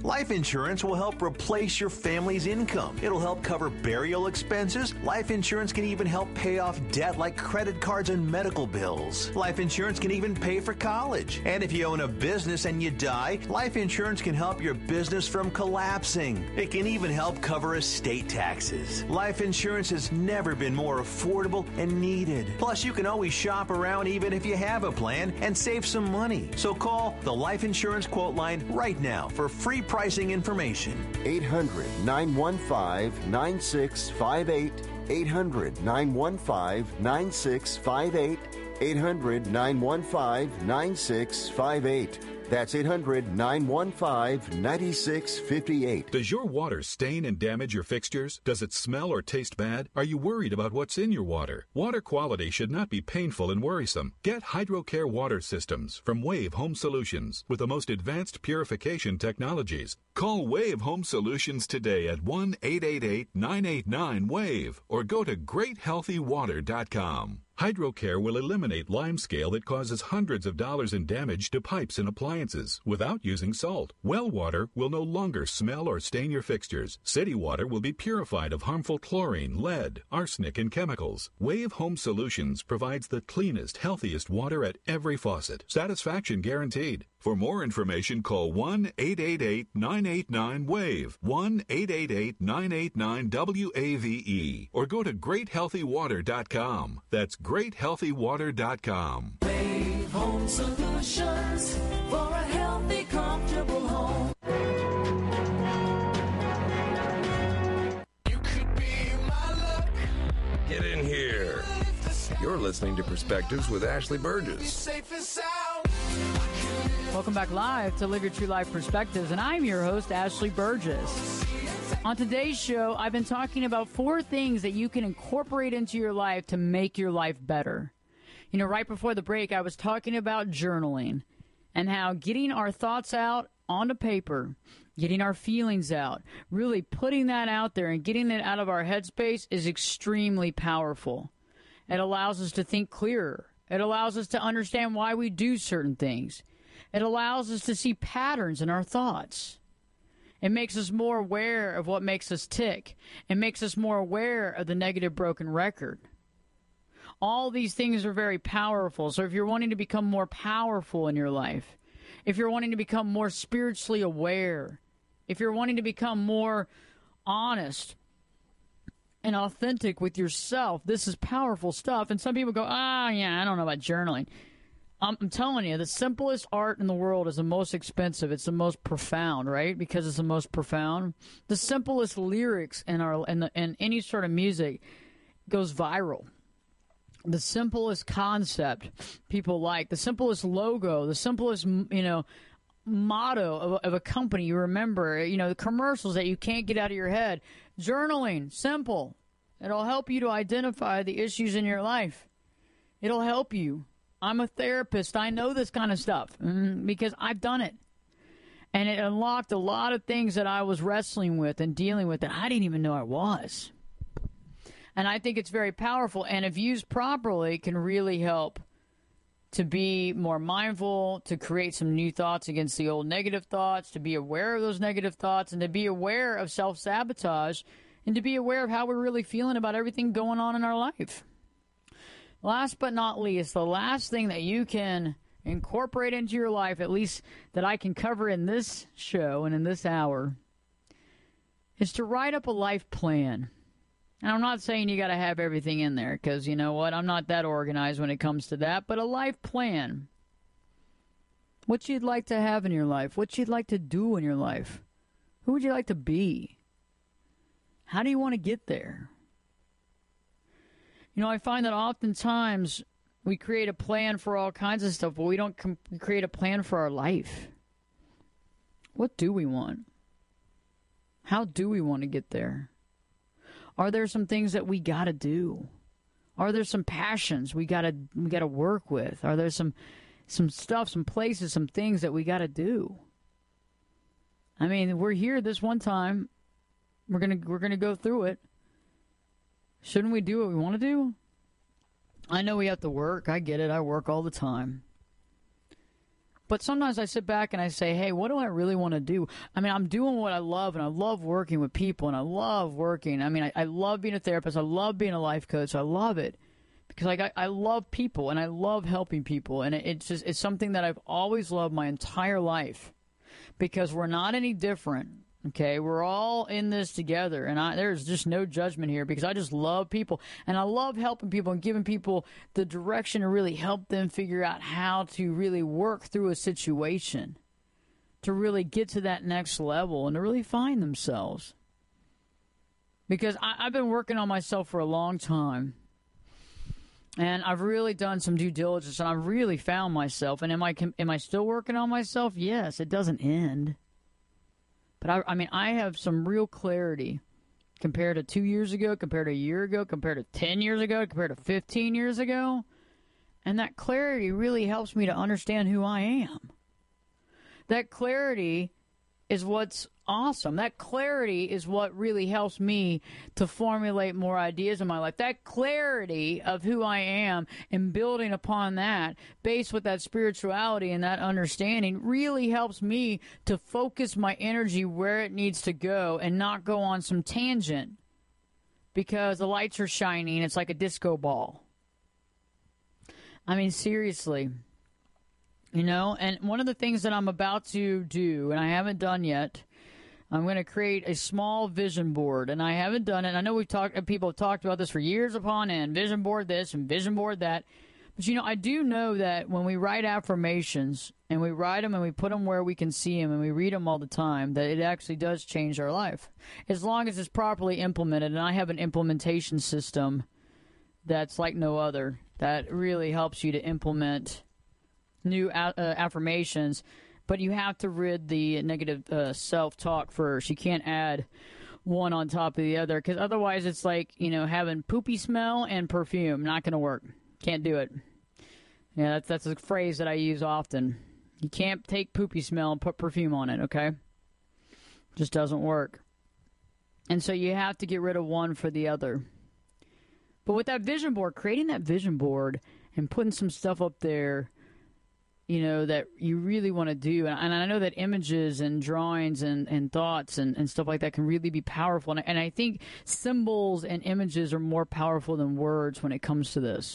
Life insurance will help replace your family's income. It'll help cover burial expenses. Life insurance can even help pay off debt like credit cards and medical bills. Life insurance can even pay for college. And if you own a business and you die, life insurance can help your business from collapsing. It can even help cover estate taxes. Life insurance has never been more affordable and needed. Plus, you can always shop around even if you have a plan and save some money. So call the Life Insurance Quote Line right now for free pricing information. eight hundred, nine one five, nine six five eight. eight hundred, nine one five, nine six five eight. eight hundred, nine one five, nine six five eight. That's eight hundred, nine one five, nine six five eight. Does your water stain and damage your fixtures? Does it smell or taste bad? Are you worried about what's in your water? Water quality should not be painful and worrisome. Get HydroCare water systems from Wave Home Solutions with the most advanced purification technologies. Call Wave Home Solutions today at one eight eight eight, nine eight nine, WAVE or go to great healthy water dot com. HydroCare will eliminate limescale that causes hundreds of dollars in damage to pipes and appliances without using salt. Well water will no longer smell or stain your fixtures. City water will be purified of harmful chlorine, lead, arsenic, and chemicals. Wave Home Solutions provides the cleanest, healthiest water at every faucet. Satisfaction guaranteed. For more information, call one eight eight eight, nine eight nine, WAVE, one eight eight eight, nine eight nine, W A V E, or go to great healthy water dot com. That's great healthy water dot com. Wave Home Solutions for a healthy, comfortable home. Get in here. You're listening to Perspectives with Ashley Burgess. Welcome back live to Live Your True Life Perspectives, and I'm your host, Ashley Burgess. On today's show, I've been talking about four things that you can incorporate into your life to make your life better. You know, right before the break, I was talking about journaling and how getting our thoughts out onto paper, getting our feelings out, really putting that out there and getting it out of our headspace is extremely powerful. It allows us to think clearer. It allows us to understand why we do certain things. It allows us to see patterns in our thoughts. It makes us more aware of what makes us tick. It makes us more aware of the negative broken record. All these things are very powerful. So if you're wanting to become more powerful in your life, if you're wanting to become more spiritually aware, if you're wanting to become more honest and authentic with yourself, this is powerful stuff. And some people go, ah, yeah, I don't know about journaling. I'm telling you, the simplest art in the world is the most expensive. It's the most profound, right? Because it's the most profound. The simplest lyrics in our in, the, in any sort of music goes viral. The simplest concept people like, the simplest logo, the simplest, you know, motto of, of a company you remember, you know, the commercials that you can't get out of your head. Journaling, simple. It'll help you to identify the issues in your life. It'll help you. I'm a therapist. I know this kind of stuff mm, because I've done it. And it unlocked a lot of things that I was wrestling with and dealing with that I didn't even know I was. And I think it's very powerful. And if used properly, can really help to be more mindful, to create some new thoughts against the old negative thoughts, to be aware of those negative thoughts, and to be aware of self-sabotage, and to be aware of how we're really feeling about everything going on in our life. Last but not least, the last thing that you can incorporate into your life, at least that I can cover in this show and in this hour, is to write up a life plan. And I'm not saying you got to have everything in there because, you know what, I'm not that organized when it comes to that, but a life plan. What you'd like to have in your life, what you'd like to do in your life. Who would you like to be? How do you want to get there? You know, I find that oftentimes we create a plan for all kinds of stuff, but we don't com- create a plan for our life. What do we want? How do we want to get there? Are there some things that we got to do? Are there some passions we got to we got to work with? Are there some some stuff, some places, some things that we got to do? I mean, we're here this one time. We're going to we're going to go through it. Shouldn't we do what we want to do? I know we have to work. I get it. I work all the time. But sometimes I sit back and I say, hey, what do I really want to do? I mean, I'm doing what I love, and I love working with people, and I love working. I mean, I, I love being a therapist. I love being a life coach. I love it because like I, I love people, and I love helping people. And it, it's just it's something that I've always loved my entire life because we're not any different. Okay, we're all in this together, and I, there's just no judgment here because I just love people, and I love helping people and giving people the direction to really help them figure out how to really work through a situation, to really get to that next level and to really find themselves. Because I, I've been working on myself for a long time, and I've really done some due diligence, and I've really found myself. And am I am I still working on myself? Yes, it doesn't end. But, I, I mean, I have some real clarity compared to two years ago, compared to a year ago, compared to ten years ago, compared to fifteen years ago. And that clarity really helps me to understand who I am. That clarity is what's awesome. That clarity is what really helps me to formulate more ideas in my life. That clarity of who I am and building upon that, based with that spirituality and that understanding, really helps me to focus my energy where it needs to go and not go on some tangent because the lights are shining. It's like a disco ball. I mean, seriously. You know, and one of the things that I'm about to do, and I haven't done yet, I'm going to create a small vision board, and I haven't done it. I know we've talked, people have talked about this for years upon end, vision board this and vision board that. But, you know, I do know that when we write affirmations and we write them and we put them where we can see them and we read them all the time, that it actually does change our life. As long as it's properly implemented, and I have an implementation system that's like no other, that really helps you to implement new uh, affirmations, but you have to rid the negative uh, self-talk first. You can't add one on top of the other because otherwise it's like, you know, having poopy smell and perfume. Not going to work. Can't do it. Yeah, that's, that's a phrase that I use often. You can't take poopy smell and put perfume on it, okay? Just doesn't work. And so you have to get rid of one for the other. But with that vision board, creating that vision board and putting some stuff up there, you know, that you really want to do. And, and I know that images and drawings and, and thoughts and, and stuff like that can really be powerful. And, and I think symbols and images are more powerful than words when it comes to this.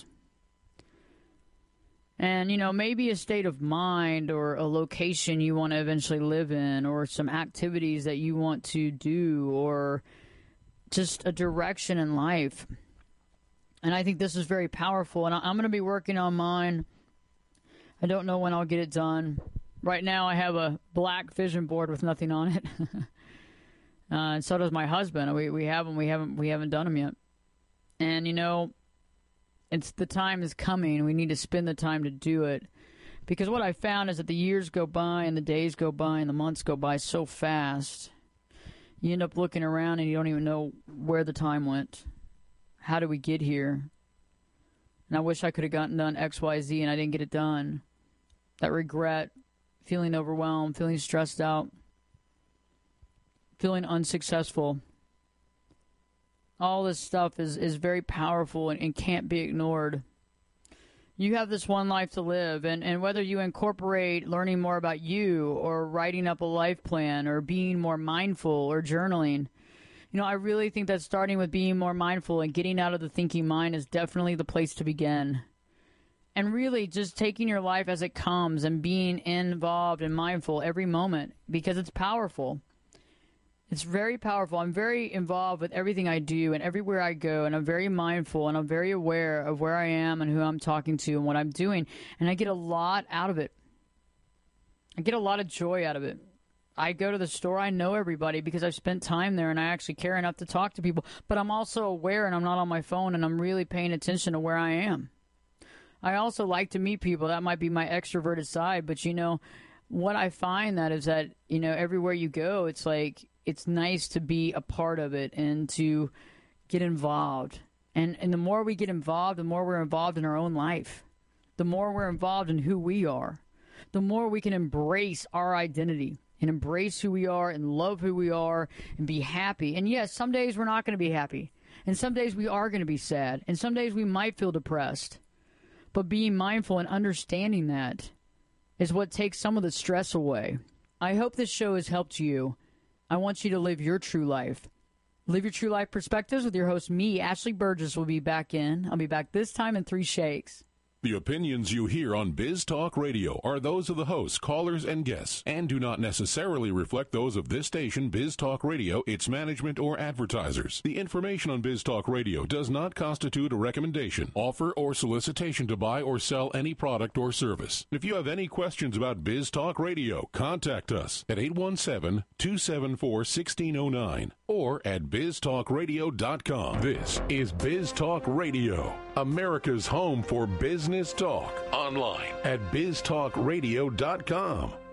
And, you know, maybe a state of mind or a location you want to eventually live in or some activities that you want to do or just a direction in life. And I think this is very powerful. And I'm going to be working on mine. I don't know when I'll get it done. Right now I have a black vision board with nothing on it. uh, and so does my husband. We we haven't we haven't we haven't done them yet. And you know, it's the time is coming. We need to spend the time to do it. Because what I found is that the years go by and the days go by and the months go by so fast. You end up looking around and you don't even know where the time went. How did we get here? And I wish I could have gotten done X, Y, Z and I didn't get it done. That regret, feeling overwhelmed, feeling stressed out, feeling unsuccessful. All this stuff is, is very powerful and, and can't be ignored. You have this one life to live, and, and whether you incorporate learning more about you or writing up a life plan or being more mindful or journaling, you know, I really think that starting with being more mindful and getting out of the thinking mind is definitely the place to begin. And really just taking your life as it comes and being involved and mindful every moment because it's powerful. It's very powerful. I'm very involved with everything I do and everywhere I go, and I'm very mindful and I'm very aware of where I am and who I'm talking to and what I'm doing. And I get a lot out of it. I get a lot of joy out of it. I go to the store, I know everybody because I've spent time there and I actually care enough to talk to people. But I'm also aware and I'm not on my phone and I'm really paying attention to where I am. I also like to meet people. That might be my extroverted side. But, you know, what I find that is that, you know, everywhere you go, it's like it's nice to be a part of it and to get involved. And, and the more we get involved, the more we're involved in our own life. The more we're involved in who we are. The more we can embrace our identity. And embrace who we are and love who we are and be happy. And yes, some days we're not going to be happy. And some days we are going to be sad. And some days we might feel depressed. But being mindful and understanding that is what takes some of the stress away. I hope this show has helped you. I want you to live your true life. Live Your True Life Perspectives with your host, me, Ashley Burgess, will be back in. I'll be back this time in three shakes. The opinions you hear on Biz Talk Radio are those of the hosts, callers, and guests, and do not necessarily reflect those of this station, Biz Talk Radio, its management, or advertisers. The information on Biz Talk Radio does not constitute a recommendation, offer, or solicitation to buy or sell any product or service. If you have any questions about Biz Talk Radio, contact us at eight one seven, two seven four, one six zero nine or at biz talk radio dot com. This is Biz Talk Radio, America's home for business talk. Online at biz talk radio dot com.